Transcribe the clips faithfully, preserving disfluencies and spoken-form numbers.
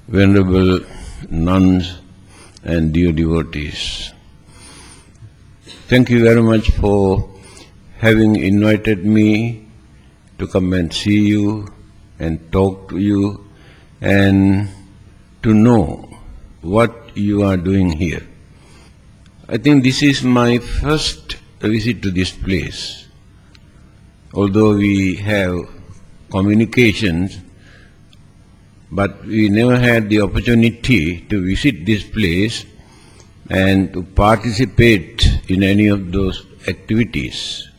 Venerable nuns and dear devotees, thank you very much for having invited me to come and see you and talk to you and to know what you are doing here. I think this is my first visit to this place. Although we have communications, but we never had the opportunity to visit this place and to participate in any of those activities.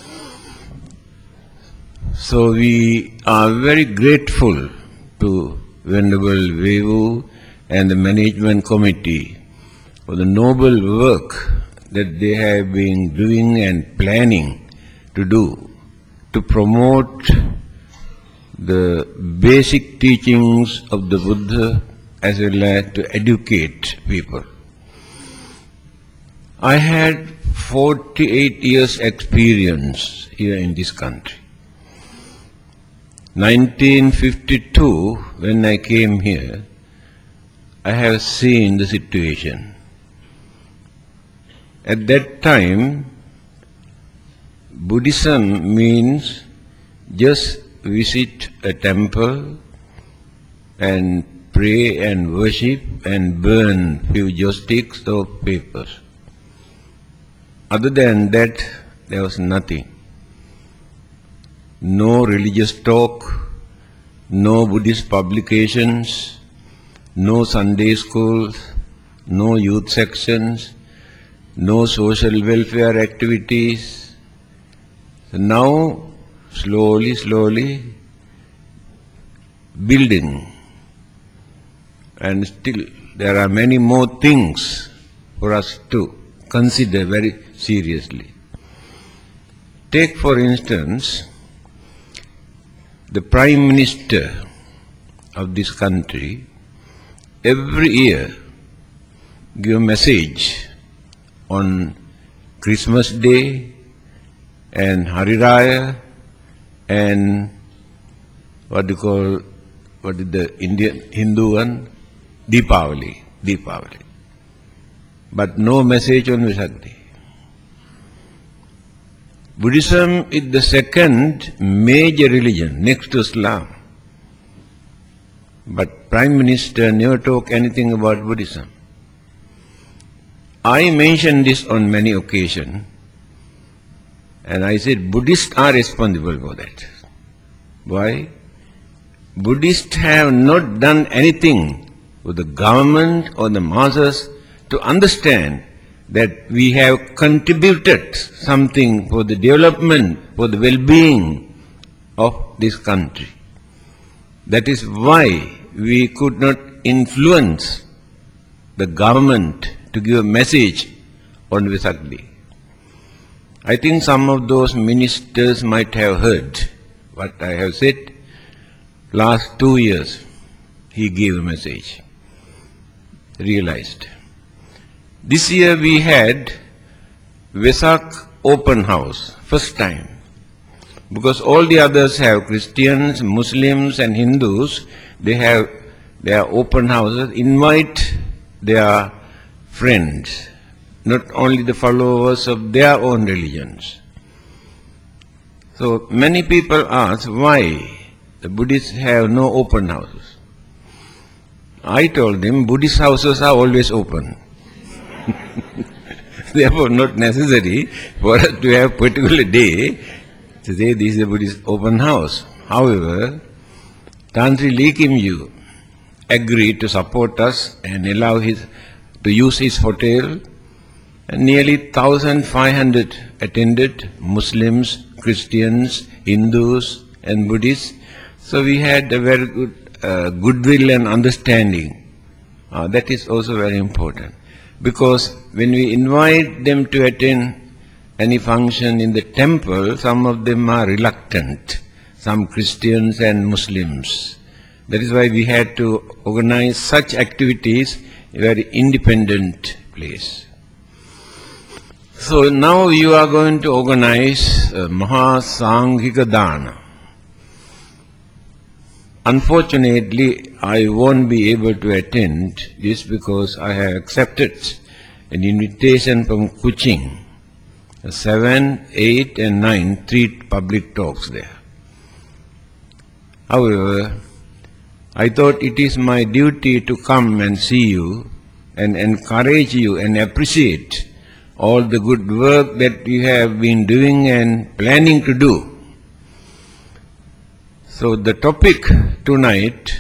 So we are very grateful to Venerable Vevu and the management committee for the noble work that they have been doing and planning to do to promote the basic teachings of the Buddha as well as to educate people. I had forty-eight years experience here in this country. nineteen fifty-two, when I came here, I have seen the situation. At that time, Buddhism means just visit a temple and pray and worship and burn few joysticks or papers. Other than that, there was nothing. No religious talk, no Buddhist publications, no Sunday schools, no youth sections, no social welfare activities. So now, slowly, slowly, building. And still, there are many more things for us to consider very seriously. Take, for instance, the Prime Minister of this country every year give a message on Christmas Day and Hari Raya and what do you call, what is the Indian Hindu one? Deepavali. Deepavali. But no message on Vesak Day. Buddhism is the second major religion next to Islam. But Prime Minister never talk anything about Buddhism. I mentioned this on many occasions. And I said, Buddhists are responsible for that. Why? Buddhists have not done anything for the government or the masses to understand that we have contributed something for the development, for the well-being of this country. That is why we could not influence the government to give a message on Vesak Day. I think some of those ministers might have heard what I have said. Last two years, he gave a message, realized. This year we had Vesak open house, first time. Because all the others have Christians, Muslims and Hindus, they have their open houses, invite their friends, not only the followers of their own religions. So many people ask why the Buddhists have no open houses. I told them Buddhist houses are always open. Therefore not necessary for us to have particular day to say this is a Buddhist open house. However, Tan Sri Lee Kim Yew agreed to support us and allow his to use his hotel. And nearly one thousand five hundred attended, Muslims, Christians, Hindus and Buddhists. So we had a very good uh, goodwill and understanding. Uh, that is also very important. Because when we invite them to attend any function in the temple, some of them are reluctant, some Christians and Muslims. That is why we had to organize such activities in a very independent place. So now you are going to organize uh, Maha Sanghika Dana. Unfortunately, I won't be able to attend this because I have accepted an invitation from Kuching. Seven, eight and nine, three public talks there. However, I thought it is my duty to come and see you and encourage you and appreciate all the good work that you have been doing and planning to do. So the topic tonight,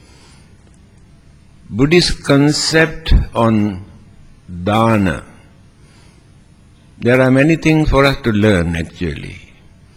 Buddhist concept on dana. There are many things for us to learn actually.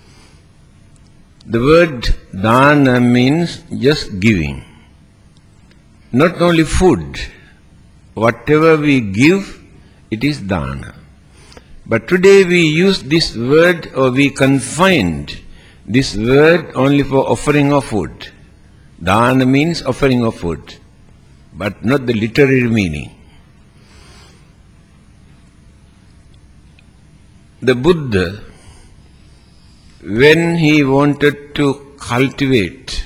The word dana means just giving. Not only food, whatever we give, it is dana. But today we use this word, or we confined this word only for offering of food. Dana means offering of food, but not the literary meaning. The Buddha, when he wanted to cultivate,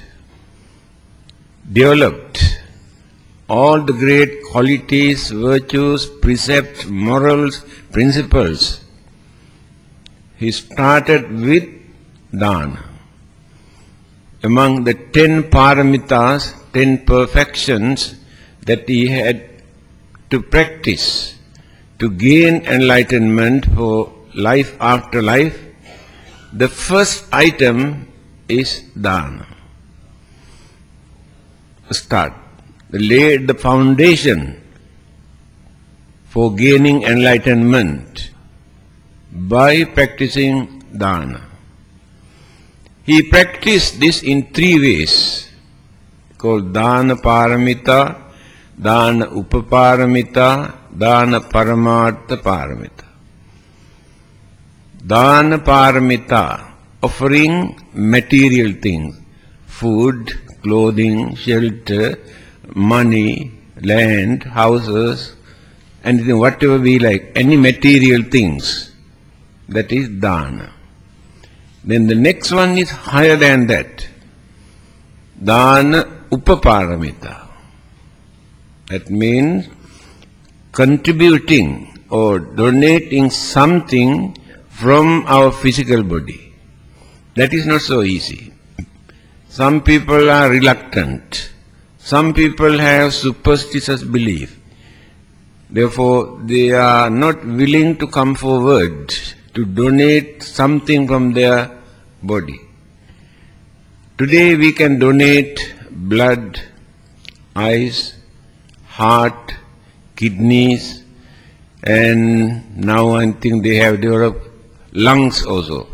developed all the great qualities, virtues, precepts, morals, principles, he started with dana. Among the ten paramitas, ten perfections that he had to practice to gain enlightenment for life after life, the first item is dana. Start. Laid the foundation for gaining enlightenment by practicing dana. He practiced this in three ways, called dana paramita, dana upaparamita, dana paramartha paramita. Dana paramita, offering material things, food, clothing, shelter, money, land, houses, anything, whatever we like, any material things, that is dana. Then the next one is higher than that, dana upaparamita. That means contributing or donating something from our physical body. That is not so easy. Some people are reluctant. Some people have superstitious belief. Therefore, they are not willing to come forward to donate something from their body. Today we can donate blood, eyes, heart, kidneys, and now I think they have developed lungs also.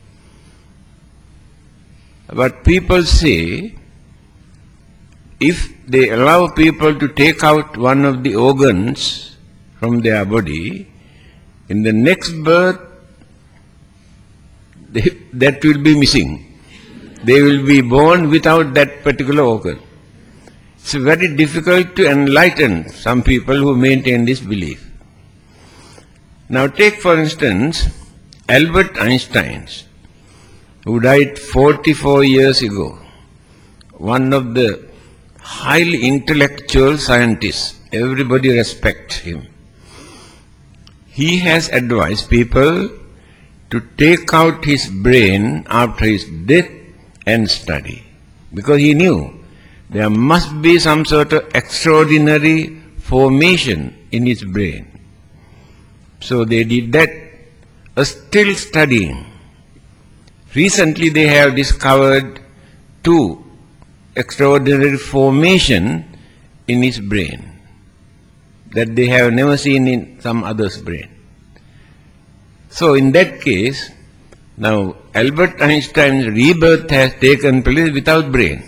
But people say, if they allow people to take out one of the organs from their body, in the next birth, they, that will be missing. They will be born without that particular organ. It's very difficult to enlighten some people who maintain this belief. Now take for instance Albert Einstein, who died forty-four years ago, one of the highly intellectual scientists. Everybody respects him. He has advised people to take out his brain after his death and study, because he knew there must be some sort of extraordinary formation in his brain. So they did that, uh, still studying. Recently they have discovered two extraordinary formation in his brain that they have never seen in some other's brain. So in that case, now Albert Einstein's rebirth has taken place without brain.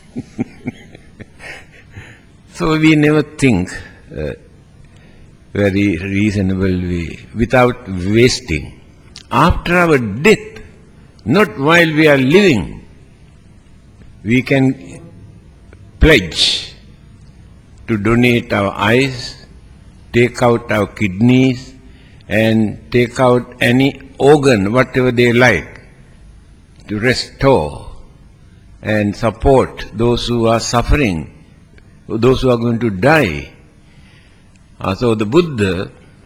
So we never think uh, very reasonable way, without wasting. After our death, not while we are living, we can pledge to donate our eyes, take out our kidneys, and take out any organ, whatever they like, to restore and support those who are suffering, those who are going to die. Uh, so the Buddha,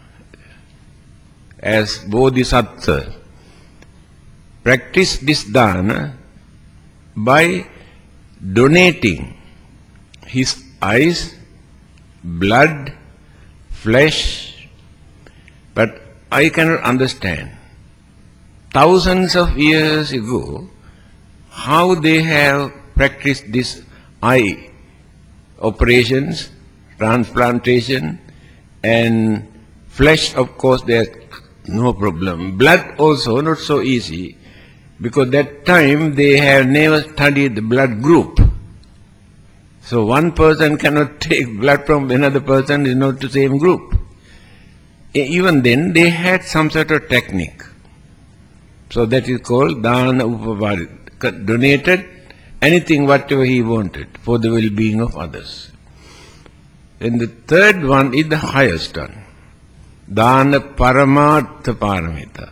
as Bodhisattva, practiced this dana by donating his eyes, blood, flesh. But I cannot understand, thousands of years ago, how they have practiced this eye operations, transplantation, and flesh, of course, there's no problem. Blood also not so easy, because that time they have never studied the blood group. So one person cannot take blood from another person, is not the same group. Even then they had some sort of technique. So that is called dana upavari. Donated anything, whatever he wanted, for the well-being of others. And the third one is the highest one. Dana paramartha paramita.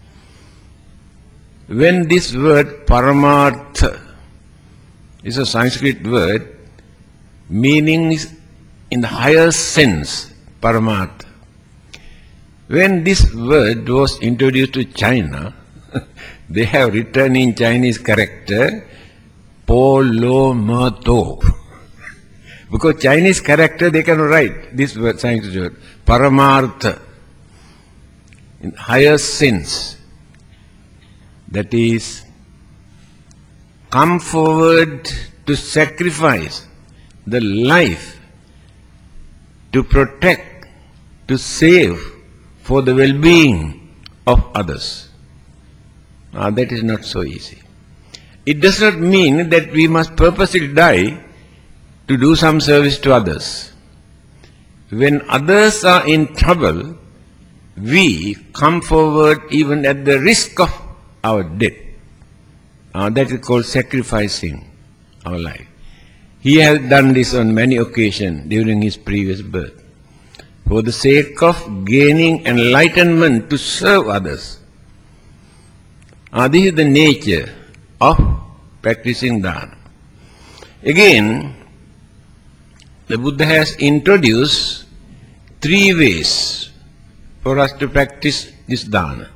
When this word paramartha is a Sanskrit word, meaning is in the higher sense, paramartha. When this word was introduced to China, they have written in Chinese character, Polomato. Because Chinese character they cannot write this word, Sanskrit word, paramartha, in higher sense. That is, come forward to sacrifice the life, to protect, to save, for the well-being of others. Now that is not so easy. It does not mean that we must purposely die to do some service to others. When others are in trouble, we come forward even at the risk of our death. Uh, that is called sacrificing our life. He has done this on many occasions during his previous birth, for the sake of gaining enlightenment to serve others. Uh, this is the nature of practicing dana. Again, the Buddha has introduced three ways for us to practice this dana.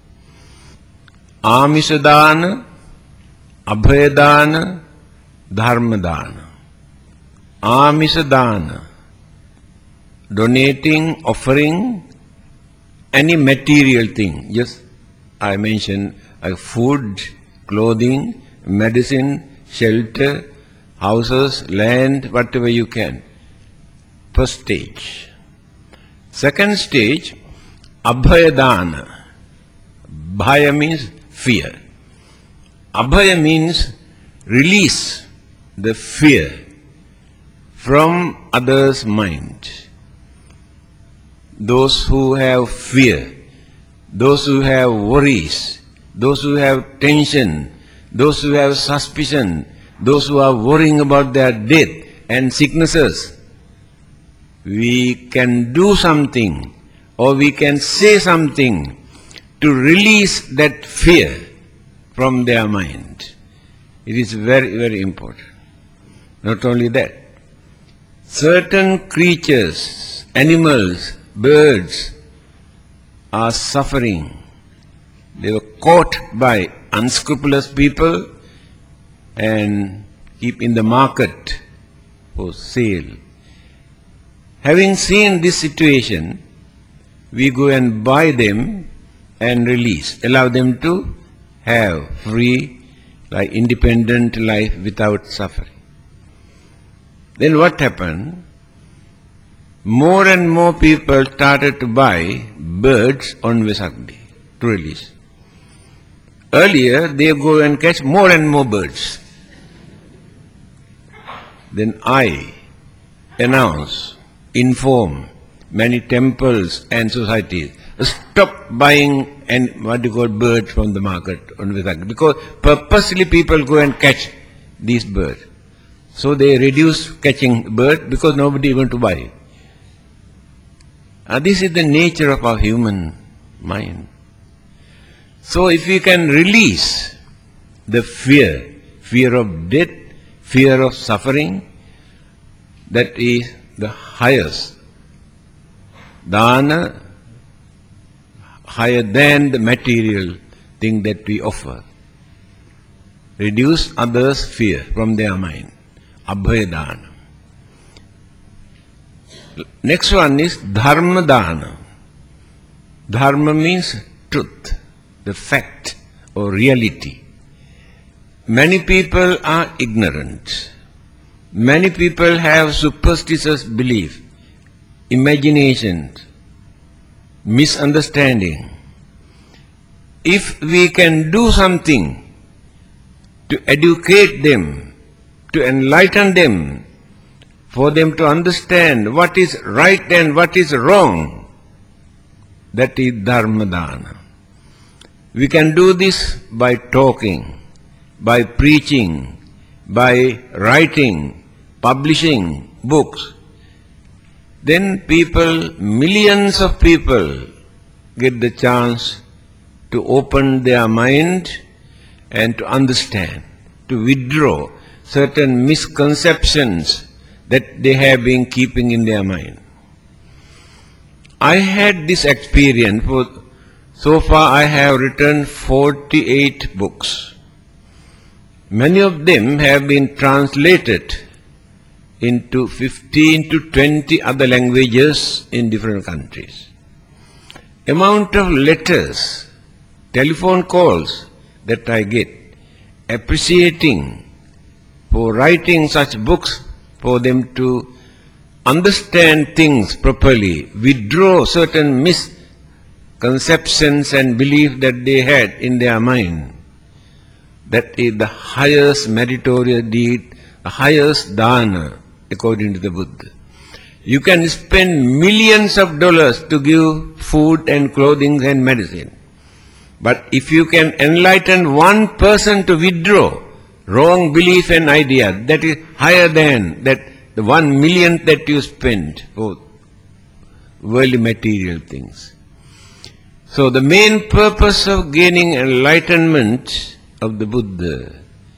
Amisha dana, Abhaya dana, Dharma dana. Amisha dana, donating, offering any material thing. Yes, I mentioned uh, food, clothing, medicine, shelter, houses, land, whatever you can. First stage. Second stage, Abhaya dana. Bhaya means fear. Abhaya means release the fear from others' mind. Those who have fear, those who have worries, those who have tension, those who have suspicion, those who are worrying about their death and sicknesses, we can do something or we can say something to release that fear from their mind. It is very, very important. Not only that, certain creatures, animals, birds are suffering. They were caught by unscrupulous people and keep in the market for sale. Having seen this situation, we go and buy them and release, allow them to have free, like independent life without suffering. Then what happened? More and more people started to buy birds on Vesak Day to release. Earlier, they go and catch more and more birds. Then I announce, inform many temples and societies, stop buying and what you call birds from the market on Vesak Day, because purposely people go and catch these birds. So they reduce catching bird because nobody want to buy. And this is the nature of our human mind. So if we can release the fear, fear of death, fear of suffering. That is the highest. Dana, higher than the material thing that we offer. Reduce others' fear from their mind. Abhaya dana. Next one is dharma dana. Dharma means truth, the fact or reality. Many people are ignorant. Many people have superstitious belief, imagination, misunderstanding. If we can do something to educate them, to enlighten them, for them to understand what is right and what is wrong, that is dharma dana. We can do this by talking, by preaching, by writing, publishing books. Then people, millions of people get the chance to open their mind and to understand, to withdraw certain misconceptions that they have been keeping in their mind. I had this experience. For so far I have written forty-eight books. Many of them have been translated into fifteen to twenty other languages in different countries. Amount of letters, telephone calls that I get, appreciating for writing such books, for them to understand things properly, withdraw certain misconceptions and beliefs that they had in their mind. That is the highest meritorious deed, the highest dana, according to the Buddha. You can spend millions of dollars to give food and clothing and medicine. But if you can enlighten one person to withdraw wrong belief and idea, that is higher than that the one million that you spend for worldly material things. So the main purpose of gaining enlightenment of the Buddha,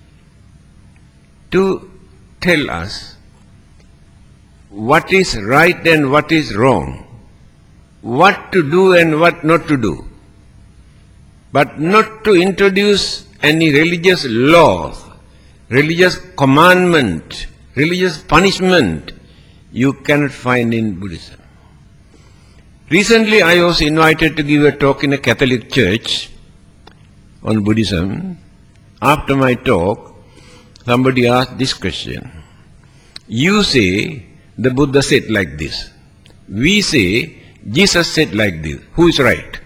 to tell us what is right and what is wrong, what to do and what not to do, but not to introduce any religious laws, religious commandment, religious punishment you cannot find in Buddhism. Recently I was invited to give a talk in a Catholic church on Buddhism. After my talk, somebody asked this question. You say the Buddha said like this. We say Jesus said like this. Who is right?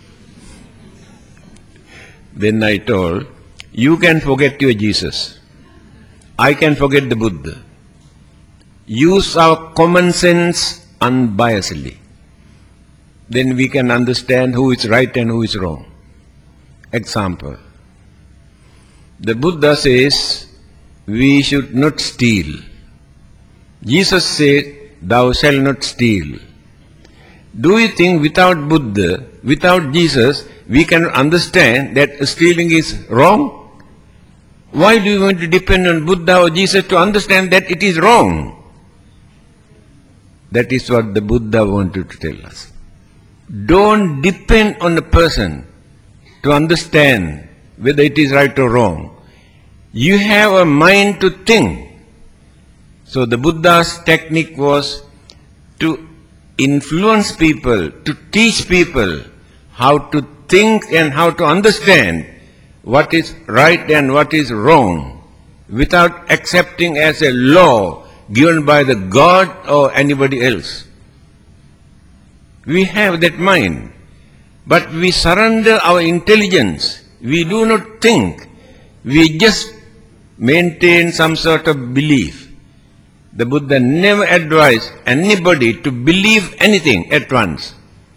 Then I told, you can forget your Jesus. I can forget the Buddha. Use our common sense unbiasedly. Then we can understand who is right and who is wrong. Example. The Buddha says we should not steal. Jesus said, thou shalt not steal. Do you think without Buddha, without Jesus, we can understand that stealing is wrong? Why do you want to depend on Buddha or Jesus to understand that it is wrong? That is what the Buddha wanted to tell us. Don't depend on the person to understand whether it is right or wrong. You have a mind to think. So the Buddha's technique was to influence people, to teach people how to think and how to understand what is right and what is wrong, without accepting as a law given by the God or anybody else. We have that mind, but we surrender our intelligence. We do not think. We just maintain some sort of belief. The Buddha never advised anybody to believe anything at once.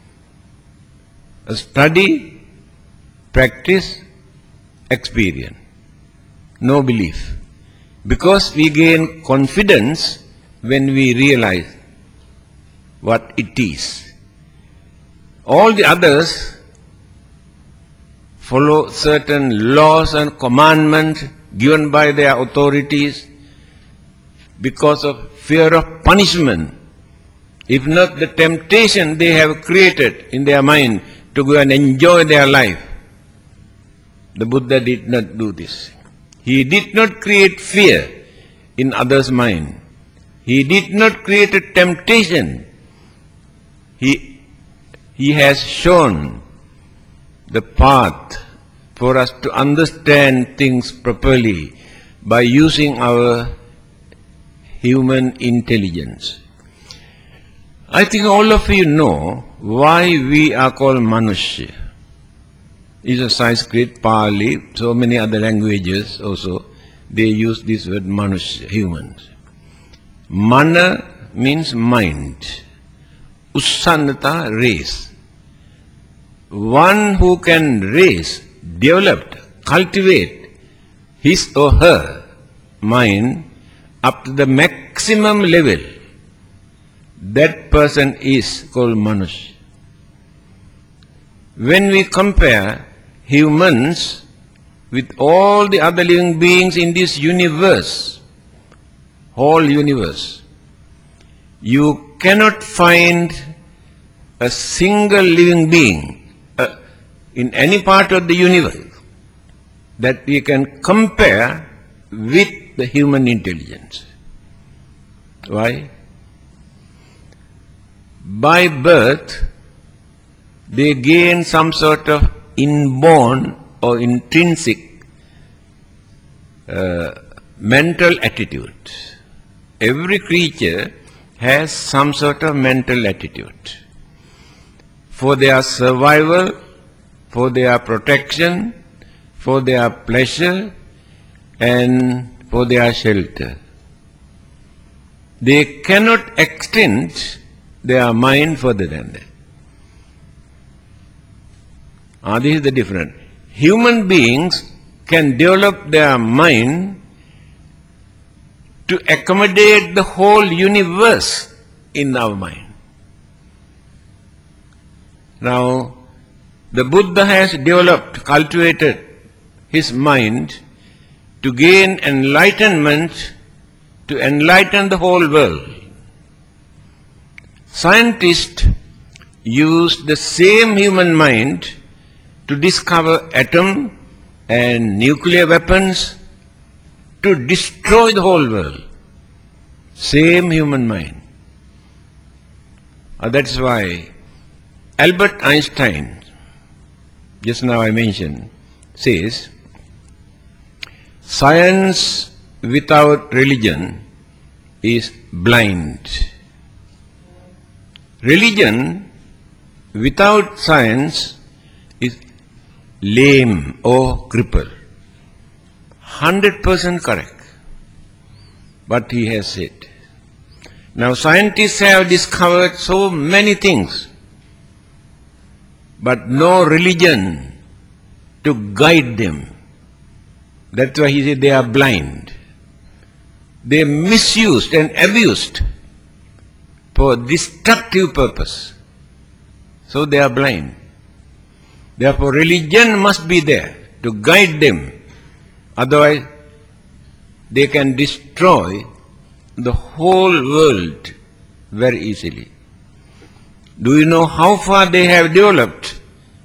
Study, practice, experience. No belief. Because we gain confidence when we realize what it is. All the others follow certain laws and commandments given by their authorities because of fear of punishment, if not the temptation they have created in their mind to go and enjoy their life. The Buddha did not do this. He did not create fear in others' mind. He did not create a temptation. He, he has shown the path for us to understand things properly by using our human intelligence. I think all of you know why we are called Manushya. It's a Sanskrit, Pali, so many other languages also, they use this word Manushya, humans. Mana means mind. Ussannata, race. One who can raise, develop, cultivate his or her mind up to the maximum level, that person is called Manushya. When we compare humans with all the other living beings in this universe, whole universe, you cannot find a single living being uh, in any part of the universe that we can compare with the human intelligence. Why? By birth, they gain some sort of inborn or intrinsic uh, mental attitude. Every creature has some sort of mental attitude. For their survival, for their protection, for their pleasure, and for their shelter. They cannot extend their mind further than that. Ah, this is the difference. Human beings can develop their mind to accommodate the whole universe in our mind. Now, the Buddha has developed, cultivated his mind to gain enlightenment, to enlighten the whole world. Scientists use the same human mind to discover atom and nuclear weapons to destroy the whole world. Same human mind. Uh, that's why Albert Einstein, just now I mentioned, says, science without religion is blind. Religion without science is lame or crippled. Hundred percent correct. What he has said. Now scientists have discovered so many things, but no religion to guide them. That's why he said they are blind. They are misused and abused for destructive purpose. So they are blind. Therefore religion must be there to guide them. Otherwise they can destroy the whole world very easily. Do you know how far they have developed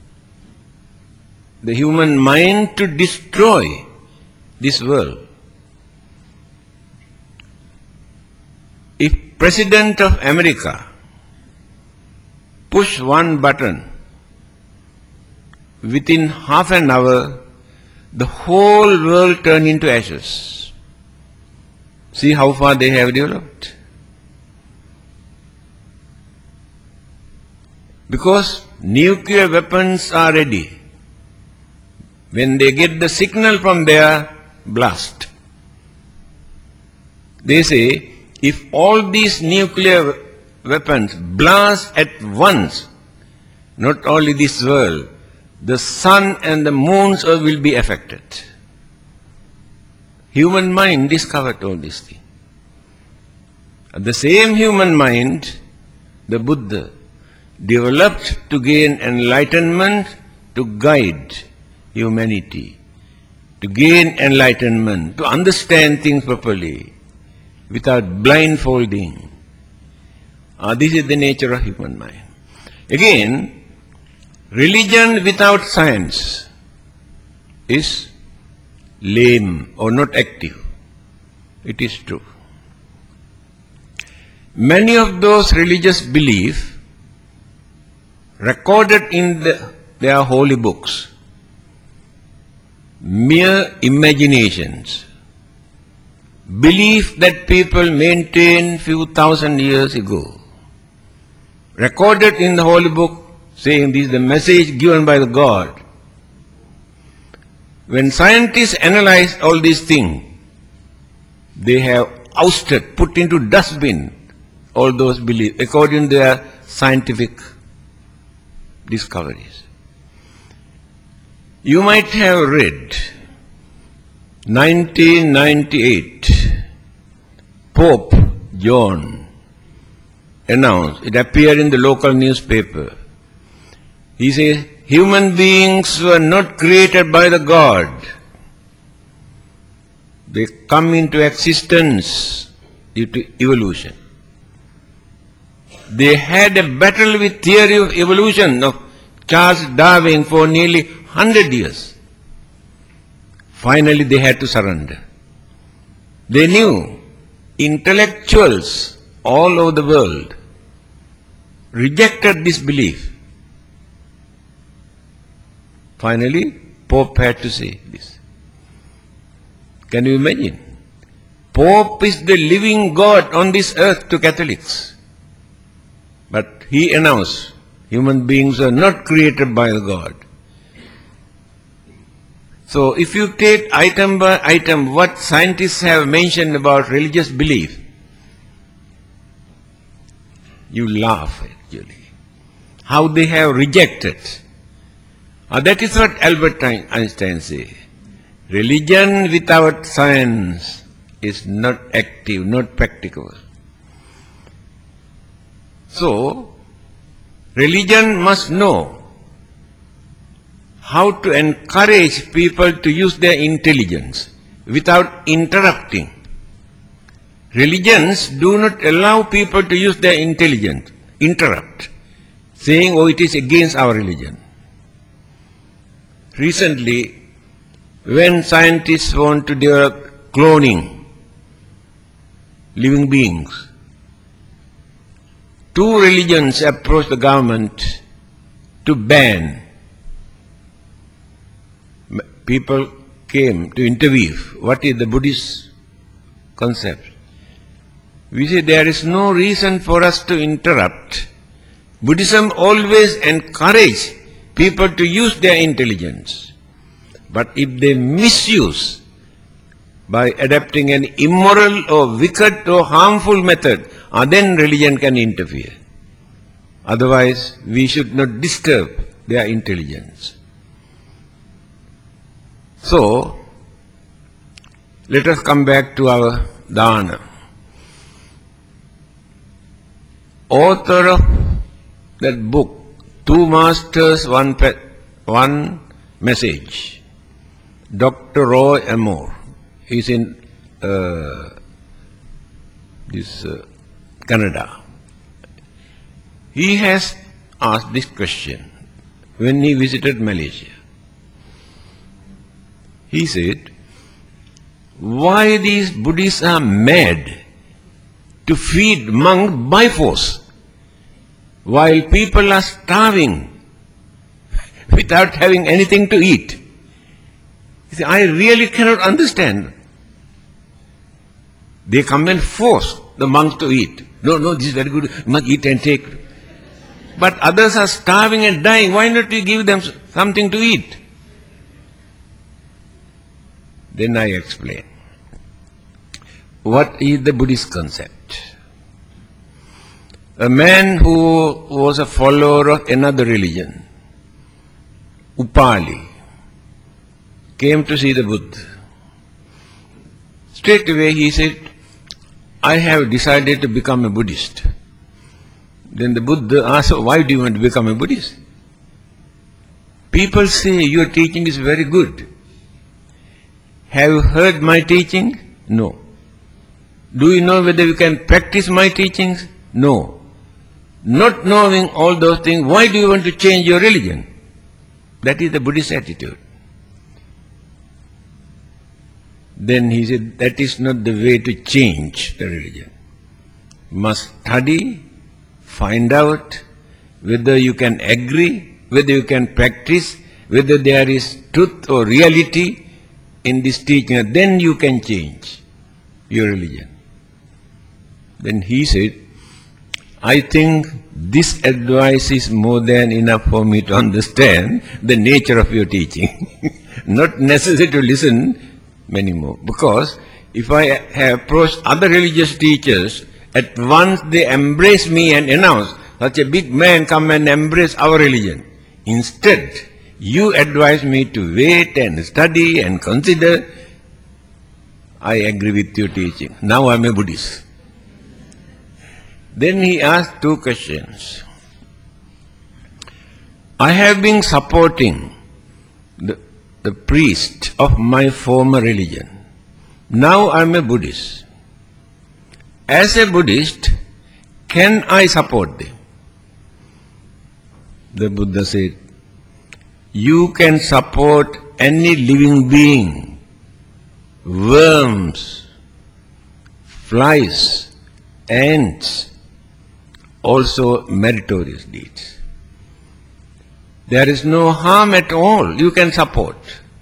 the human mind to destroy this world? If President of America push one button, within half an hour, the whole world turn into ashes. See how far they have developed. Because nuclear weapons are ready. When they get the signal from their blast, they say, if all these nuclear weapons blast at once, not only this world, the sun and the moons will be affected. Human mind discovered all these things. The same human mind, the Buddha, developed to gain enlightenment, to guide humanity. to gain enlightenment, to understand things properly, without blindfolding. Uh, this is the nature of human mind. Again, religion without science is lame or not active. It is true. Many of those religious beliefs recorded in the, their holy books, mere imaginations, belief that people maintained few thousand years ago, recorded in the holy book saying this is the message given by the God. When scientists analyze all these things, they have ousted, put into dustbin all those beliefs according to their scientific discoveries. You might have read nineteen ninety-eight, Pope John announced, it appeared in the local newspaper. He says, human beings were not created by the God. They come into existence due to evolution. They had a battle with theory of evolution of Charles Darwin for nearly one hundred years. Finally, they had to surrender. They knew intellectuals all over the world rejected this belief. Finally, Pope had to say this. Can you imagine? Pope is the living God on this earth to Catholics. But he announced, human beings are not created by the God. So if you take item by item what scientists have mentioned about religious belief, you laugh actually. How they have rejected. Uh, that is what Albert Einstein said. Religion without science is not active, not practicable. So, religion must know how to encourage people to use their intelligence without interrupting. Religions do not allow people to use their intelligence, interrupt, saying, oh, it is against our religion. Recently, when scientists want to develop cloning living beings, two religions approached the government to ban. People came to interview. What is the Buddhist concept? We say there is no reason for us to interrupt. Buddhism always encourages people to use their intelligence. But if they misuse by adopting an immoral or wicked or harmful method, uh, then religion can interfere. Otherwise, we should not disturb their intelligence. So, let us come back to our dana. Author of that book, Two Masters, One, Pe One Message, Doctor Roy Amore, is in uh, this uh, Canada. He has asked this question when he visited Malaysia. He said, why these Buddhists are mad to feed monks by force while people are starving without having anything to eat? He said, I really cannot understand. They come and force the monks to eat. No, no, this is very good, you must eat and take. But others are starving and dying, why not we give them something to eat? Then I explain. What is the Buddhist concept? A man who was a follower of another religion, Upali, came to see the Buddha. Straight away he said, I have decided to become a Buddhist. Then the Buddha asked, why do you want to become a Buddhist? People say your teaching is very good. Have you heard my teaching? No. Do you know whether you can practice my teachings? No. Not knowing all those things, why do you want to change your religion? That is the Buddhist attitude. Then he said, that is not the way to change the religion. You must study, find out whether you can agree, whether you can practice, whether there is truth or reality in this teaching, then you can change your religion. Then he said, I think this advice is more than enough for me to understand the nature of your teaching. Not necessary to listen many more. Because if I have approached other religious teachers, at once they embrace me and announce, such a big man come and embrace our religion. Instead, you advise me to wait and study and consider. I agree with your teaching. Now I am a Buddhist. Then he asked two questions. I have been supporting the, the priest of my former religion. Now I am a Buddhist. As a Buddhist, can I support them? The Buddha said, you can support any living being, worms, flies, ants, also meritorious deeds. There is no harm at all. You can support.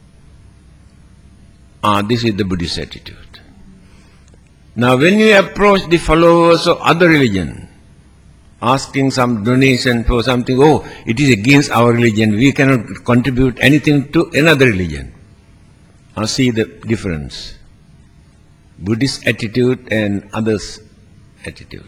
Ah, this is the Buddhist attitude. Now when you approach the followers of other religion, asking some donation for something, oh, it is against our religion, we cannot contribute anything to another religion. Now see the difference. Buddhist attitude and others' attitude.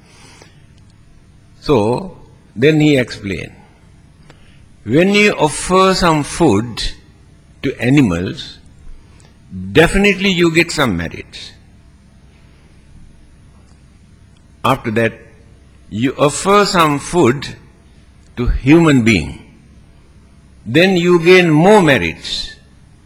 So, then he explained, when you offer some food to animals, definitely you get some merit. After that, you offer some food to human being, then you gain more merits.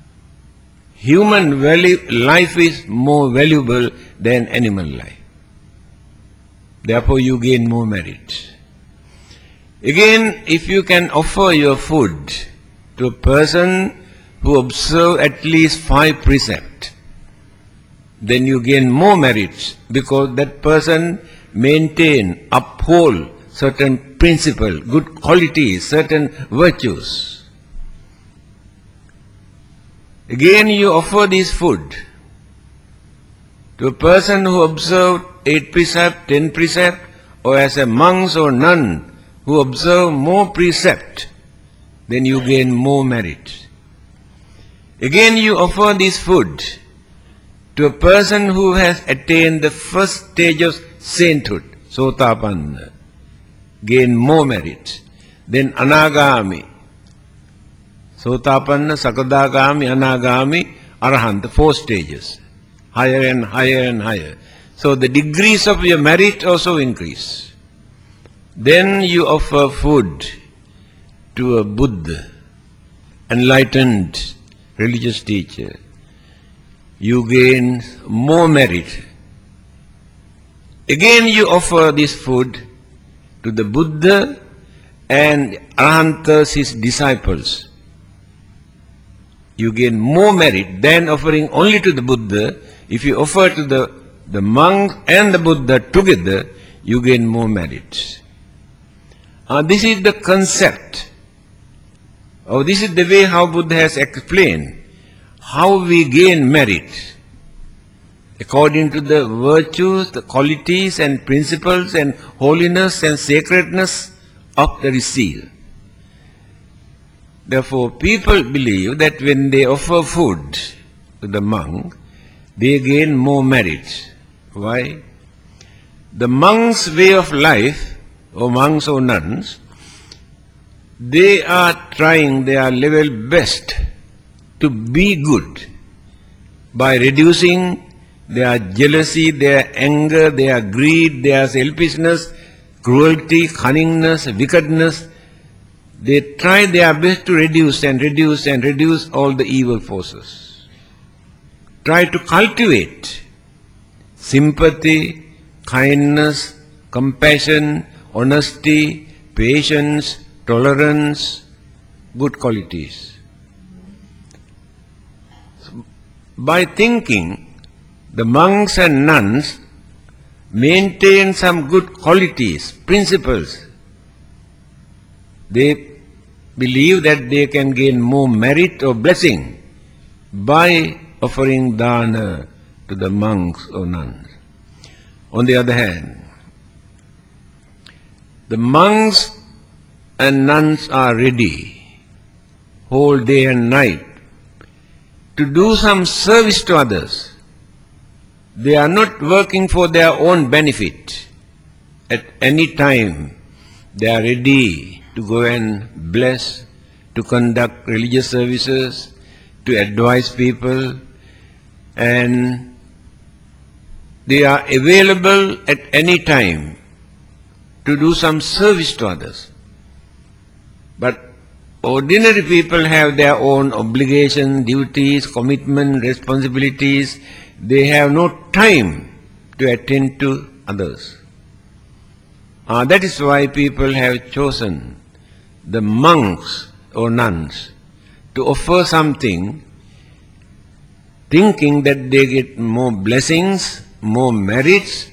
Human value, life is more valuable than animal life. Therefore you gain more merit. Again, if you can offer your food to a person who observes at least five precepts, then you gain more merits because that person maintain, uphold certain principle, good qualities, certain virtues. Again you offer this food to a person who observed eight precepts, ten precepts, or as a monk or nun who observe more precepts, then you gain more merit. Again you offer this food to a person who has attained the first stage of sainthood, Sotapanna, gain more merit. Then Anagami, Sotapanna, Sakadagami, Anagami, Arahant, four stages, higher and higher and higher. So the degrees of your merit also increase. Then you offer food to a Buddha, enlightened religious teacher. You gain more merit. Again you offer this food to the Buddha and Arahantas, his disciples. You gain more merit than offering only to the Buddha. If you offer to the, the monk and the Buddha together, you gain more merit. Uh, this is the concept. Oh, this is the way how Buddha has explained how we gain merit. According to the virtues, the qualities and principles and holiness and sacredness of the receiver. Therefore, people believe that when they offer food to the monk, they gain more merit. Why? The monk's way of life, or monks or nuns, they are trying their level best to be good by reducing their jealousy, their anger, their greed, their selfishness, cruelty, cunningness, wickedness. They try their best to reduce and reduce and reduce all the evil forces. try to cultivate sympathy, kindness, compassion, honesty, patience, tolerance, good qualities. By thinking, the monks and nuns maintain some good qualities, principles. They believe that they can gain more merit or blessing by offering dana to the monks or nuns. On the other hand, the monks and nuns are ready whole day and night to do some service to others. They are not working for their own benefit. At any time, they are ready to go and bless, to conduct religious services, to advise people, and they are available at any time to do some service to others. But ordinary people have their own obligations, duties, commitment, responsibilities. They have no time to attend to others. Uh, that is why people have chosen the monks or nuns to offer something, thinking that they get more blessings, more merits.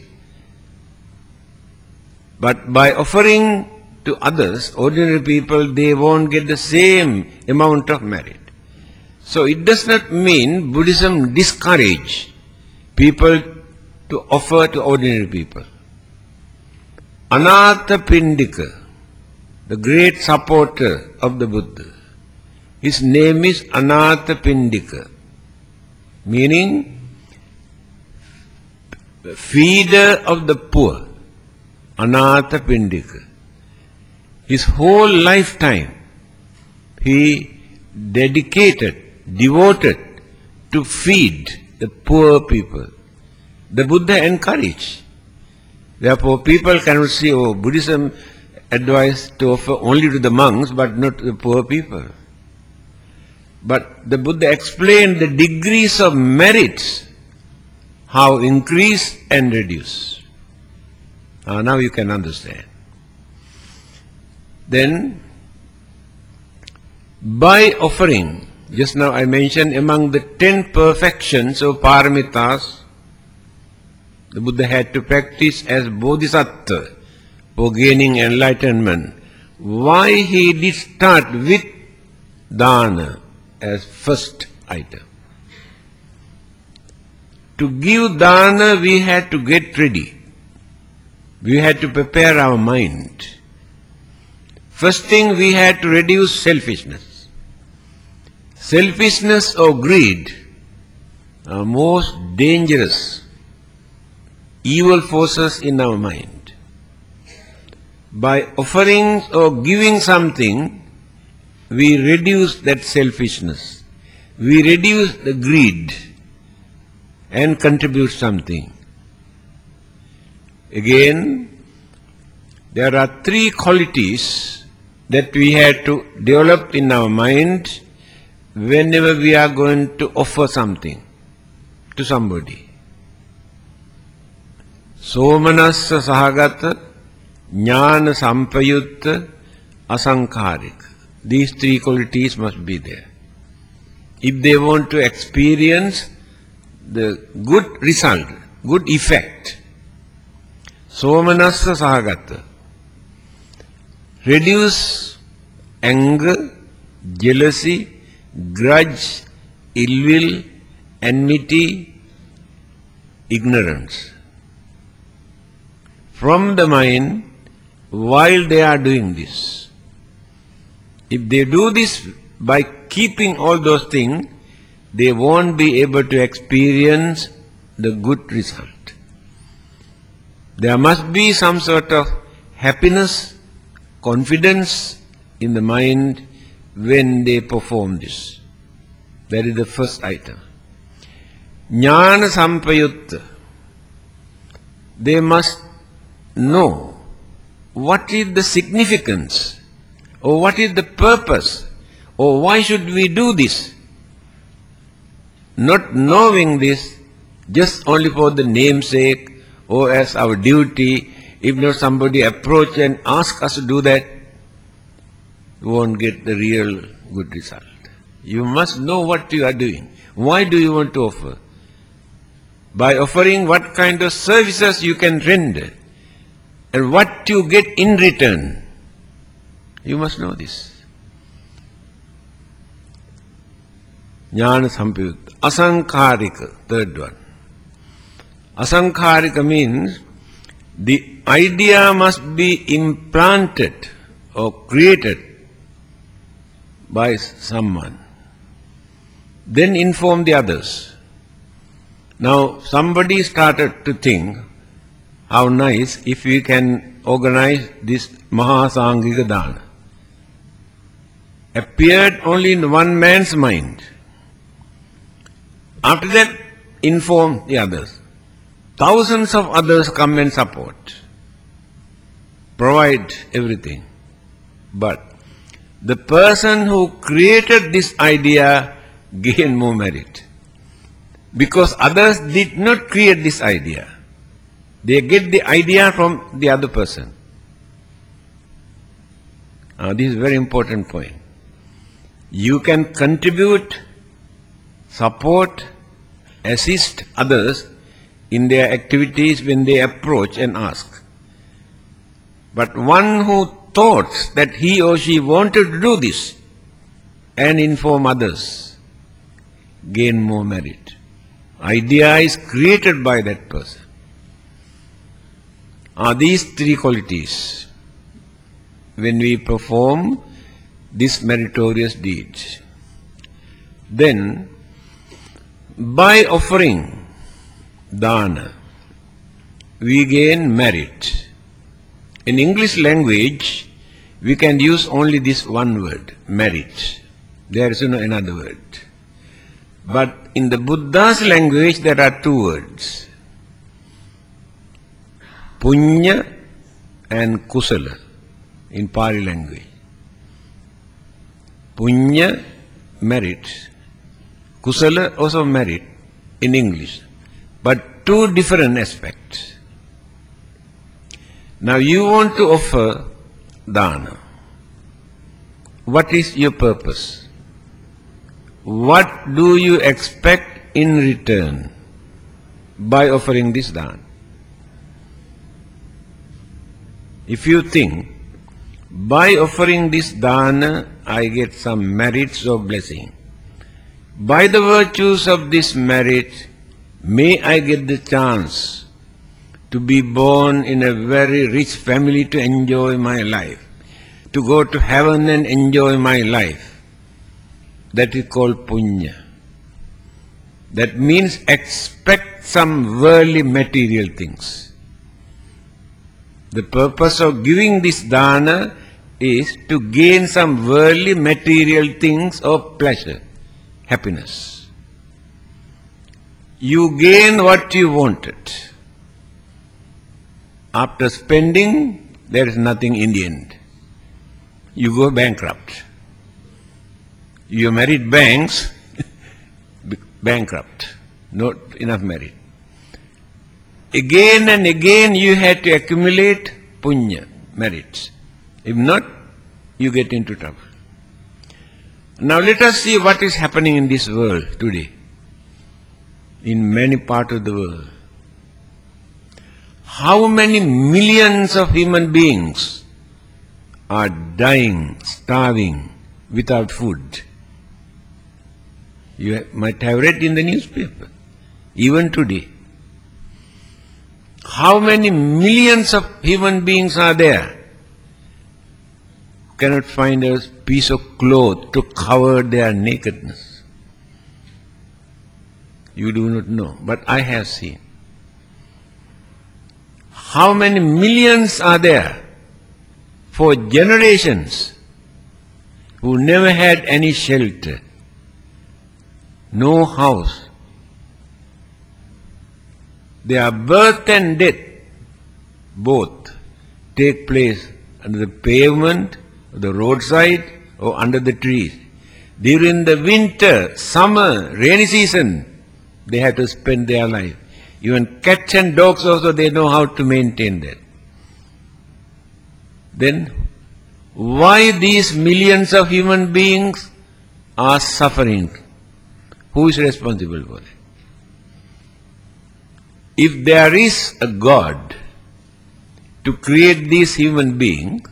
But by offering to others, ordinary people, they won't get the same amount of merit. So it does not mean Buddhism discourages people to offer to ordinary people. Anathapindika, the great supporter of the Buddha, his name is Anathapindika, meaning feeder of the poor. Anathapindika. His whole lifetime he dedicated, devoted to feed the poor people. The Buddha encouraged. Therefore, people cannot say, oh, Buddhism advised to offer only to the monks but not to the poor people. But the Buddha explained the degrees of merits, how increase and reduce. Uh, now you can understand. Then, by offering, just now I mentioned among the ten perfections of paramitas, the Buddha had to practice as Bodhisattva for gaining enlightenment. Why he did start with dana as first item? To give dana, we had to get ready. We had to prepare our mind. First thing, we had to reduce selfishness. Selfishness or greed are most dangerous evil forces in our mind. By offering or giving something, we reduce that selfishness. We reduce the greed and contribute something. Again, there are three qualities that we have to develop in our mind whenever we are going to offer something to somebody. Somanassa sahagata, jnana sampayutta, asankarika. These three qualities must be there. If they want to experience the good result, good effect, Somanassa sahagata, reduce anger, jealousy, grudge, ill will, enmity, ignorance from the mind while they are doing this. If they do this by keeping all those things, they won't be able to experience the good result. There must be some sort of happiness, confidence in the mind when they perform this. That is the first item. Jnana sampayutta. They must know what is the significance or what is the purpose or why should we do this. not knowing this, just only for the namesake or as our duty, if not somebody approach and ask us to do that, you won't get the real good result. You must know what you are doing. Why do you want to offer? By offering what kind of services you can render and what you get in return. You must know this. Jnana Sampayutta. Asankharika, third one. Asankharika means the idea must be implanted or created by someone. Then inform the others. Now somebody started to think, how nice if we can organize this Mahasangika Dana. Appeared only in one man's mind. After that, inform the others. Thousands of others come and support, provide everything. But the person who created this idea gained more merit. Because others did not create this idea. They get the idea from the other person. Now, this is a very important point. You can contribute, support, assist others in their activities when they approach and ask. But one who thought that he or she wanted to do this and inform others gain more merit. Idea is created by that person. Are these three qualities when we perform this meritorious deed? Then, by offering dana, we gain merit. In English language, we can use only this one word, merit. There is no another word. But in the Buddha's language, there are two words, punya and kusala in Pali language. Punya, merit. Kusala, also merit in English. But two different aspects. Now you want to offer dana. What is your purpose? What do you expect in return by offering this dana? If you think, by offering this dana, I get some merits or blessing. By the virtues of this merit, may I get the chance to be born in a very rich family to enjoy my life, to go to heaven and enjoy my life. That is called punya. That means expect some worldly material things. The purpose of giving this dana is to gain some worldly material things of pleasure, happiness. You gain what you wanted. After spending, there is nothing in the end. You go bankrupt. Your merit banks, bankrupt. Not enough merit. Again and again you had to accumulate punya, merits. If not, you get into trouble. Now let us see what is happening in this world today, in many parts of the world. How many millions of human beings are dying, starving, without food? You might have read in the newspaper, even today. How many millions of human beings are there cannot find a piece of cloth to cover their nakedness? You do not know, but I have seen. How many millions are there for generations who never had any shelter, no house? Their birth and death both take place under the pavement, the roadside, or under the trees. During the winter, summer, rainy season, they have to spend their life. Even cats and dogs also, they know how to maintain that. Then, why these millions of human beings are suffering? Who is responsible for it? If there is a God to create these human beings,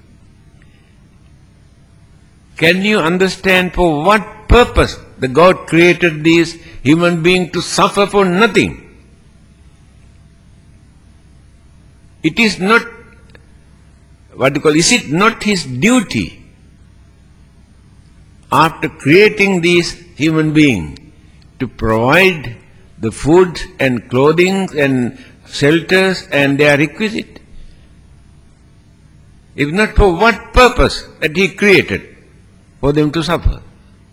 can you understand for what purpose the God created these human beings to suffer for nothing? It is not, what do you call, is it not his duty after creating these human beings to provide the food and clothing and shelters and their requisite? If not, for what purpose that he created? For them to suffer.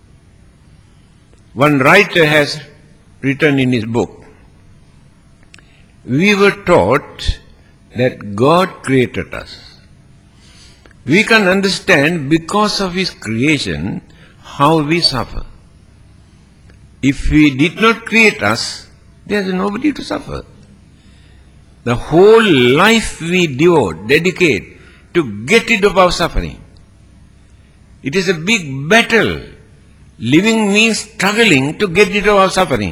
One writer has written in his book, we were taught that God created us. We can understand because of his creation how we suffer. If he did not create us, there is nobody to suffer. The whole life we devote, dedicate to get rid of our suffering. It is a big battle. Living means struggling to get rid of our suffering.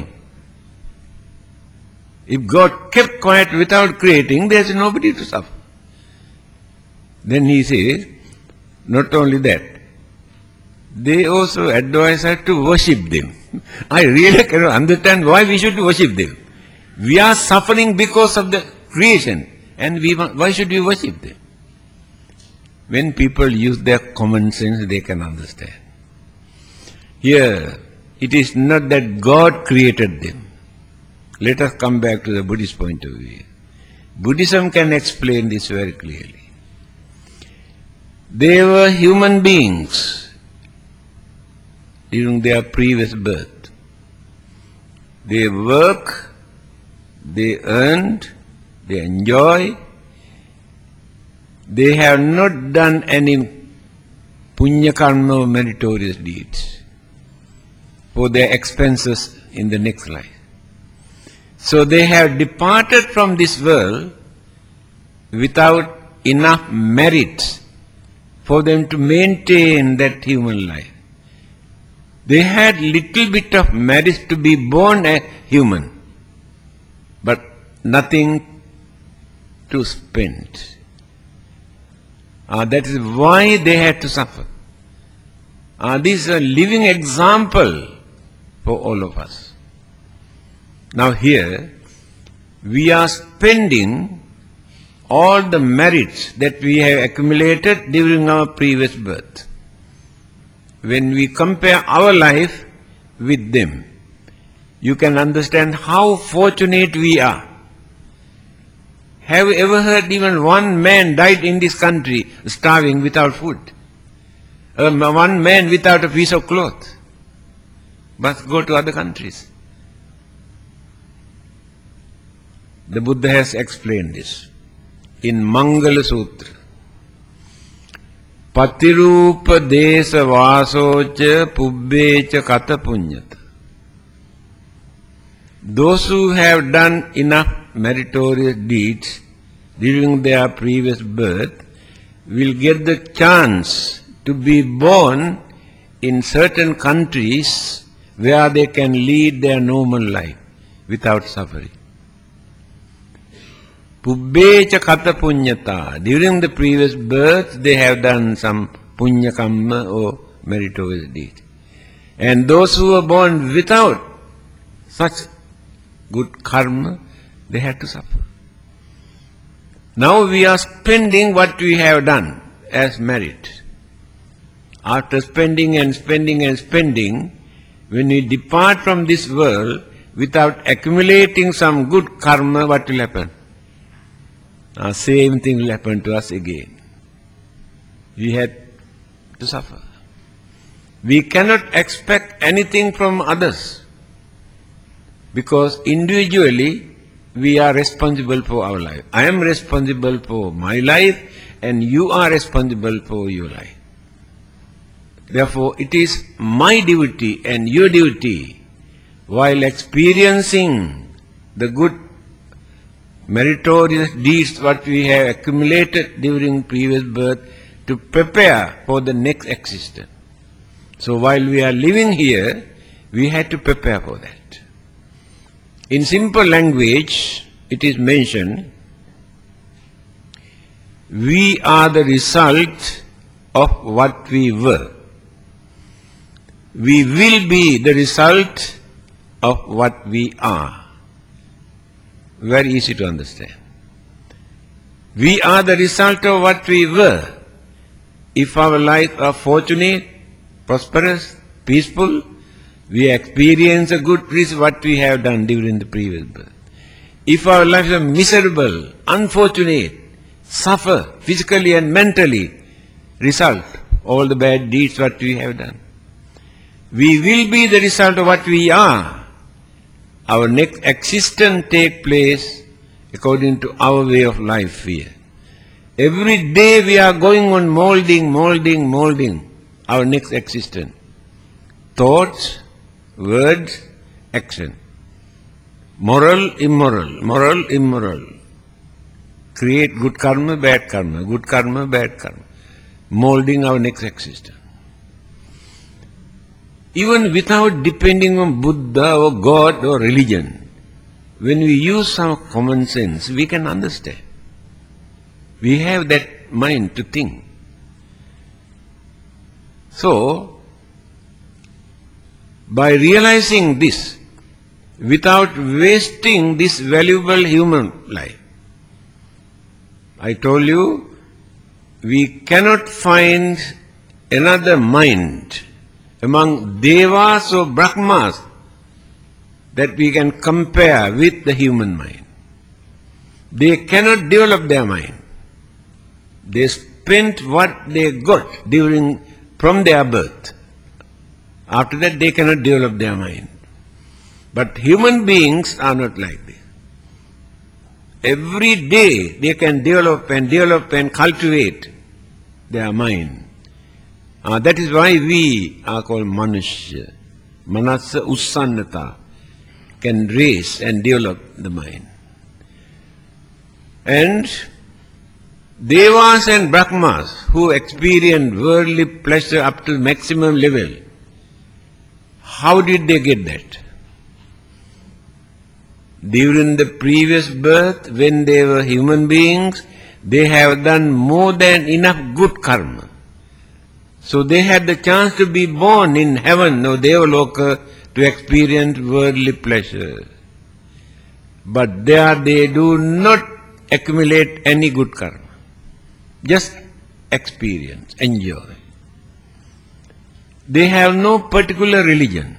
If God kept quiet without creating, there is nobody to suffer. Then he says, not only that, they also advise us to worship them. I really cannot understand why we should worship them. We are suffering because of the creation, and we why should we worship them? When people use their common sense, they can understand. Here, it is not that God created them. Let us come back to the Buddhist point of view. Buddhism can explain this very clearly. They were human beings during their previous birth. They work, they earned, they enjoy. They have not done any punya karma or meritorious deeds for their expenses in the next life. So they have departed from this world without enough merit for them to maintain that human life. They had little bit of merit to be born a human, but nothing to spend. Uh, that is why they had to suffer. Uh, this is a living example for all of us. Now here, we are spending all the merits that we have accumulated during our previous birth. When we compare our life with them, you can understand how fortunate we are. Have you ever heard even one man died in this country starving without food? Uh, one man without a piece of cloth? But go to other countries. The Buddha has explained this in Mangala Sutra. Patirupa desa vasocha pubbecha kata punyata. Those who have done enough meritorious deeds during their previous birth will get the chance to be born in certain countries where they can lead their normal life without suffering. Pubbecha kata punyata. During the previous birth, they have done some punya kamma or meritorious deed. And those who are born without such good karma, they have to suffer. Now we are spending what we have done as merit. After spending and spending and spending, when we depart from this world without accumulating some good karma, what will happen? The same thing will happen to us again. We had to suffer. We cannot expect anything from others because individually we are responsible for our life. I am responsible for my life and you are responsible for your life. Therefore, it is my duty and your duty, while experiencing the good meritorious deeds what we have accumulated during previous birth, to prepare for the next existence. So while we are living here, we had to prepare for that. In simple language, it is mentioned, we are the result of what we were. We will be the result of what we are. Very easy to understand. We are the result of what we were. If our lives are fortunate, prosperous, peaceful, we experience a good result what we have done during the previous birth. If our lives are miserable, unfortunate, suffer physically and mentally, result all the bad deeds what we have done. We will be the result of what we are. Our next existence take place according to our way of life here. Every day we are going on molding, molding, molding our next existence. Thoughts, words, action. Moral, immoral, moral, immoral. Create good karma, bad karma, good karma, bad karma. Molding our next existence. Even without depending on Buddha or God or religion, when we use some common sense, we can understand. We have that mind to think. So, by realizing this, without wasting this valuable human life, I told you, we cannot find another mind among devas or brahmas that we can compare with the human mind. They cannot develop their mind. They spent what they got during from their birth. After that they cannot develop their mind. But human beings are not like this. Every day they can develop and develop and cultivate their mind. Uh, that is why we are called Manushya. Manasa Ussannata, can raise and develop the mind. And Devas and Brahmas who experience worldly pleasure up to maximum level, how did they get that? During the previous birth, when they were human beings, they have done more than enough good karma. So they had the chance to be born in heaven or Devaloka to experience worldly pleasure. But there they do not accumulate any good karma. Just experience, enjoy. They have no particular religion.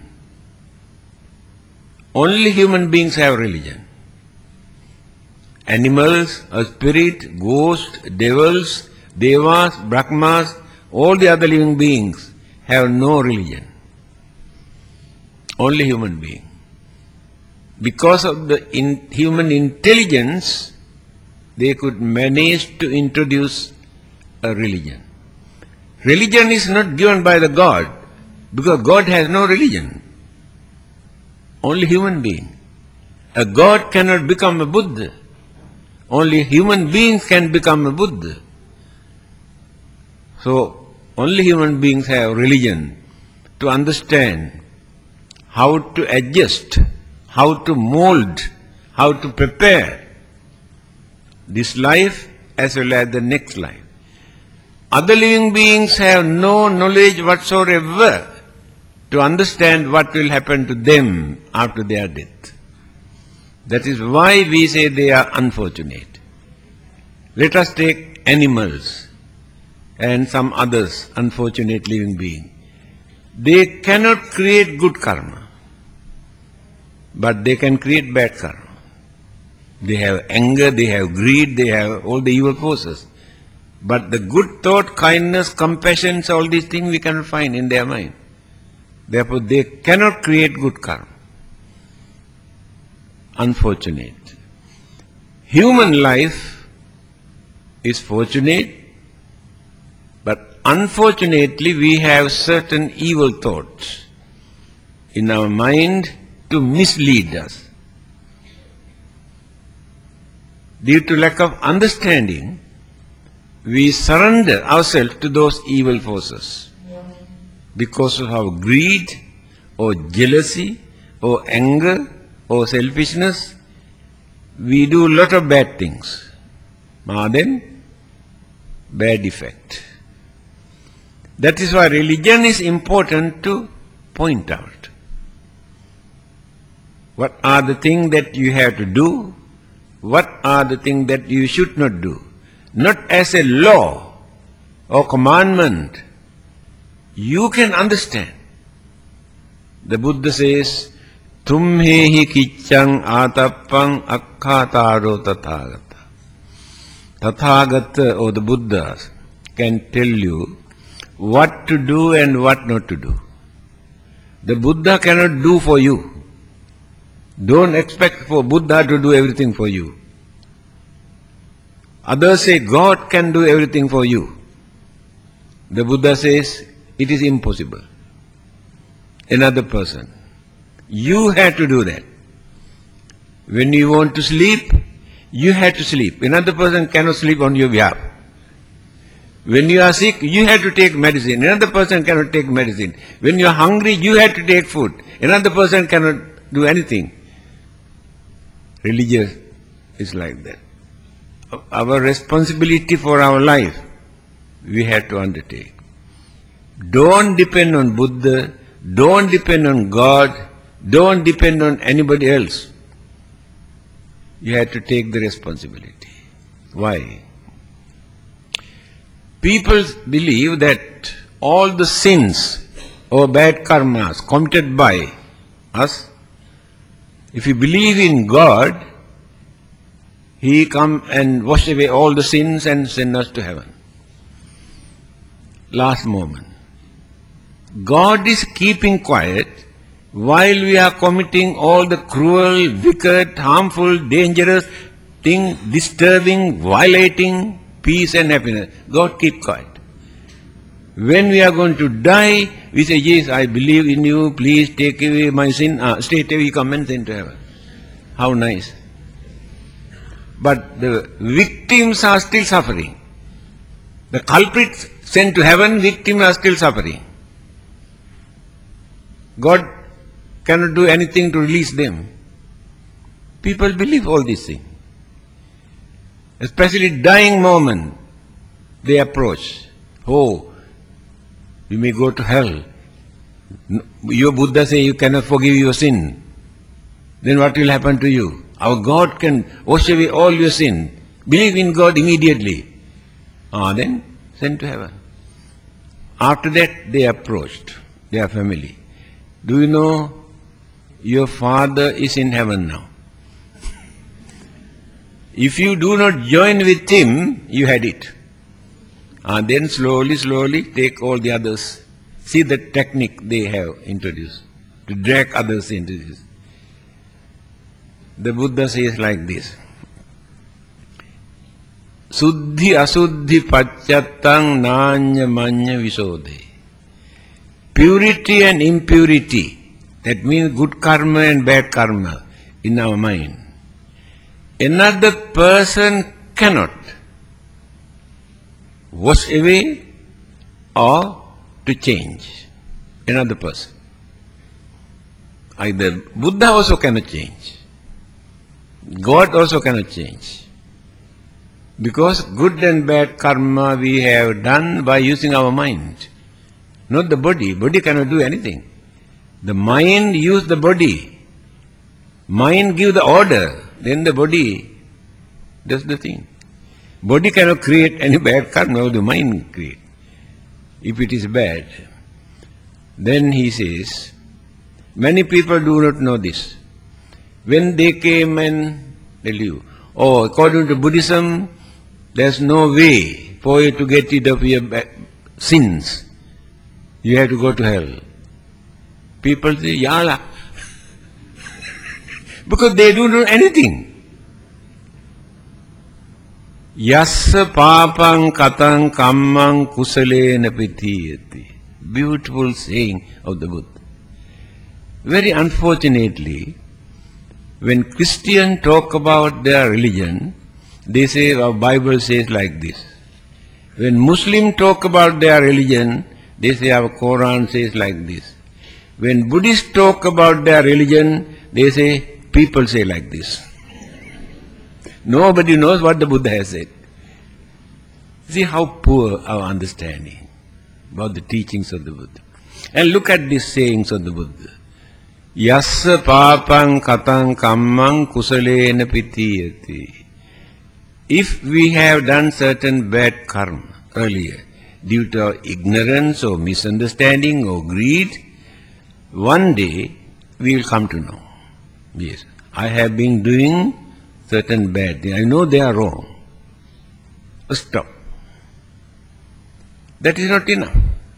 Only human beings have religion. Animals, a spirit, ghosts, devils, devas, brahmas, all the other living beings have no religion. Only human being. Because of the in human intelligence, they could manage to introduce a religion. Religion is not given by the God, because God has no religion. Only human being. A God cannot become a Buddha. Only human beings can become a Buddha. So, only human beings have religion to understand how to adjust, how to mold, how to prepare this life as well as the next life. Other living beings have no knowledge whatsoever to understand what will happen to them after their death. That is why we say they are unfortunate. Let us take animals and some others, unfortunate living beings. They cannot create good karma, but they can create bad karma. They have anger, they have greed, they have all the evil forces. But the good thought, kindness, compassion, all these things we cannot find in their mind. Therefore, they cannot create good karma. Unfortunate. Human life is fortunate, But unfortunately, we have certain evil thoughts in our mind to mislead us. Due to lack of understanding, we surrender ourselves to those evil forces. Because of our greed, or jealousy, or anger, or selfishness, we do a lot of bad things. Ah, then, bad effect. That is why religion is important to point out. What are the things that you have to do? What are the things that you should not do? Not as a law or commandment. You can understand. The Buddha says, Tumhehi kiccang atappang akkhataro tathagata. Tathagata, or the Buddha, can tell you what to do and what not to do. The Buddha cannot do for you. Don't expect for Buddha to do everything for you. Others say God can do everything for you. The Buddha says it is impossible. Another person. You have to do that. When you want to sleep, you have to sleep. Another person cannot sleep on your behalf. When you are sick, you have to take medicine. Another person cannot take medicine. When you are hungry, you have to take food. Another person cannot do anything. Religious is like that. Our responsibility for our life, we have to undertake. Don't depend on Buddha, don't depend on God, don't depend on anybody else. You have to take the responsibility. Why? People believe that all the sins or bad karmas committed by us, if you believe in God, He come and wash away all the sins and send us to heaven. Last moment. God is keeping quiet while we are committing all the cruel, wicked, harmful, dangerous thing, disturbing, violating peace and happiness. God keep quiet. When we are going to die, we say, yes, I believe in you, please take away my sin. Ah, straight away we come and send to heaven. How nice. But the victims are still suffering. The culprits sent to heaven, victims are still suffering. God cannot do anything to release them. People believe all these things. Especially dying moment, they approach. Oh, you may go to hell. Your Buddha say you cannot forgive your sin. Then what will happen to you? Our God can wash away all your sin. Believe in God immediately. Ah, then sent to heaven. After that, they approached their family. Do you know your father is in heaven now? If you do not join with him, you had it. And then slowly, slowly take all the others. See the technique they have introduced to drag others into this. The Buddha says like this. Suddhi asuddhi pacchatang nanya manya visodhe. Purity and impurity, that means good karma and bad karma in our mind. Another person cannot wash away or to change another person. Either Buddha also cannot change. God also cannot change. Because good and bad karma we have done by using our mind. Not the body. Body cannot do anything. The mind use the body. Mind give the order. Then the body does the thing. Body cannot create any bad karma, the mind create. If it is bad. Then he says, many people do not know this. When they came and tell you, oh, according to Buddhism, there's no way for you to get rid of your sins. You have to go to hell. People say, Yala. Because they don't know anything. Yassa papang katang kammang kusalena pitiyati. Beautiful saying of the Buddha. Very unfortunately, when Christians talk about their religion, they say our Bible says like this. When Muslims talk about their religion, they say our Quran says like this. When Buddhists talk about their religion, they say people say like this. Nobody knows what the Buddha has said. See how poor our understanding about the teachings of the Buddha. And look at these sayings of the Buddha. Yassa papang katang kammang kusalena pitiyati. If we have done certain bad karma earlier, due to our ignorance or misunderstanding or greed, one day we will come to know. Yes, I have been doing certain bad things. I know they are wrong. Stop. That is not enough.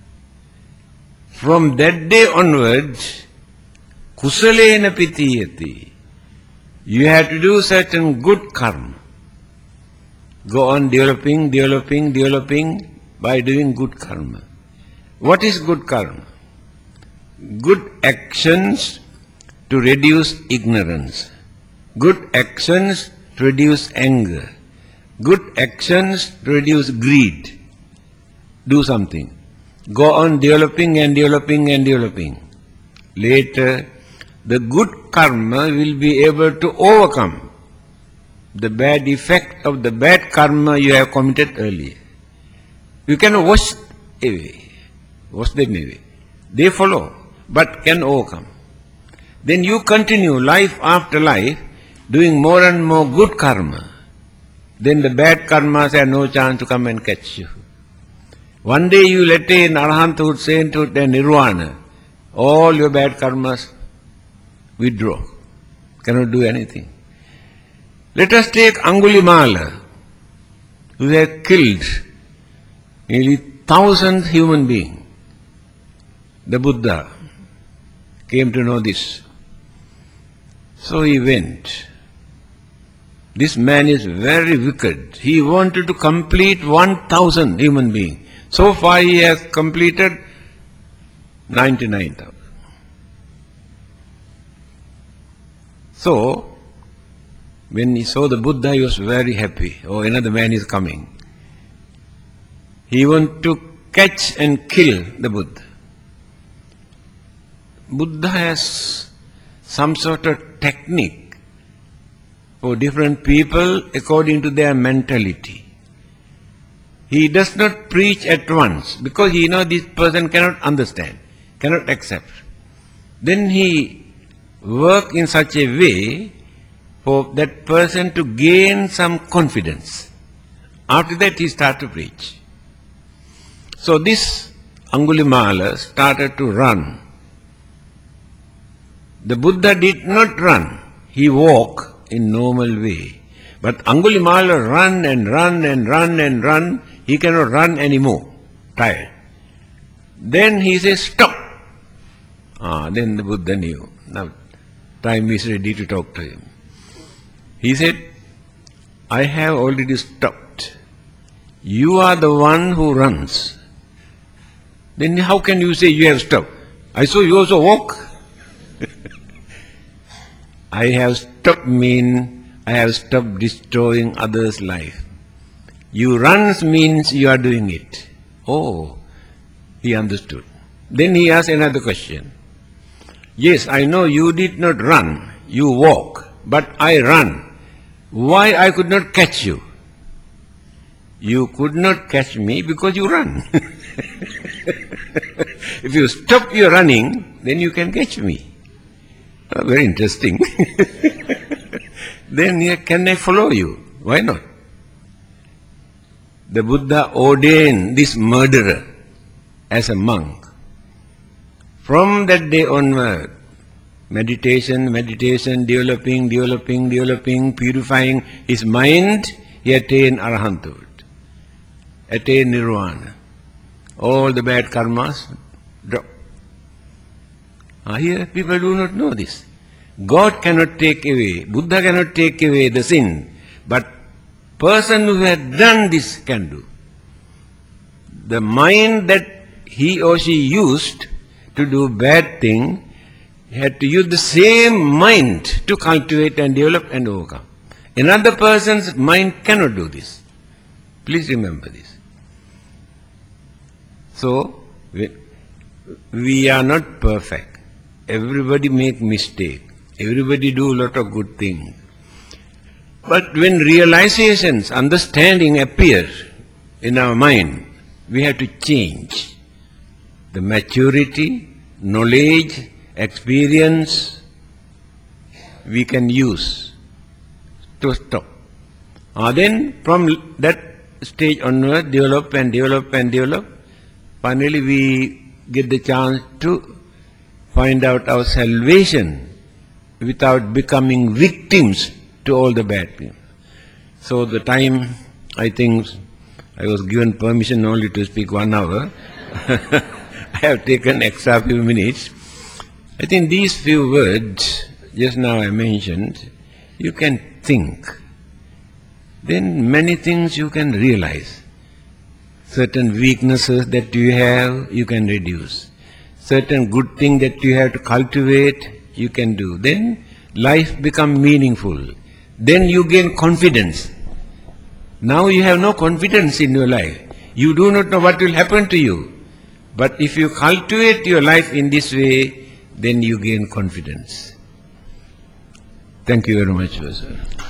From that day onwards, kusalena pitiyati. You have to do certain good karma. Go on developing, developing, developing by doing good karma. What is good karma? Good actions to reduce ignorance. Good actions to reduce anger. Good actions to reduce greed. Do something. Go on developing and developing and developing. Later, the good karma will be able to overcome the bad effect of the bad karma you have committed earlier. You cannot wash away, wash them away. They follow, but can overcome. Then you continue life after life, doing more and more good karma. Then the bad karmas have no chance to come and catch you. One day you will attain arahanthood, sainthood and nirvana. All your bad karmas withdraw. Cannot do anything. Let us take Angulimala, who had killed nearly thousand human beings. The Buddha came to know this. So he went. This man is very wicked. He wanted to complete one thousand human beings. So far he has completed ninety-nine thousand. So, when he saw the Buddha, he was very happy. Oh, another man is coming. He wanted to catch and kill the Buddha. Buddha has some sort of technique for different people according to their mentality. He does not preach at once because he knows this person cannot understand, cannot accept. Then he works in such a way for that person to gain some confidence. After that he starts to preach. So this Angulimala started to run. The Buddha did not run. He walked in normal way. But Angulimala run and run and run and run. He cannot run anymore. Tired. Then he says, stop. Ah, then the Buddha knew. Now time is ready to talk to him. He said, I have already stopped. You are the one who runs. Then how can you say you have stopped? I saw you also walk. I have stopped mean I have stopped destroying others' life. You runs means you are doing it. Oh, he understood. Then he asked another question. Yes, I know you did not run, you walk, but I run. Why I could not catch you? You could not catch me because you run. If you stop your running, then you can catch me. Oh, very interesting. Then yeah, can I follow you? Why not? The Buddha ordained this murderer as a monk. From that day onward, meditation, meditation, developing, developing, developing, purifying his mind, he attained arahanthood, attained nirvana. All the bad karmas drop. Ah, here people do not know this. God cannot take away, Buddha cannot take away the sin, but person who has done this can do. The mind that he or she used to do bad thing, had to use the same mind to cultivate and develop and overcome. Another person's mind cannot do this. Please remember this. So, we, we are not perfect. Everybody make mistake. Everybody do a lot of good things. But when realizations, understanding appear in our mind, we have to change. The maturity, knowledge, experience we can use to stop. Uh, then from that stage onward, develop and develop and develop. Finally we get the chance to find out our salvation without becoming victims to all the bad things. So the time, I think, I was given permission only to speak one hour. I have taken extra few minutes. I think these few words, just now I mentioned, you can think. Then many things you can realize. Certain weaknesses that you have, you can reduce. Certain good things that you have to cultivate, you can do. Then life becomes meaningful. Then you gain confidence. Now you have no confidence in your life. You do not know what will happen to you. But if you cultivate your life in this way, then you gain confidence. Thank you very much, sir.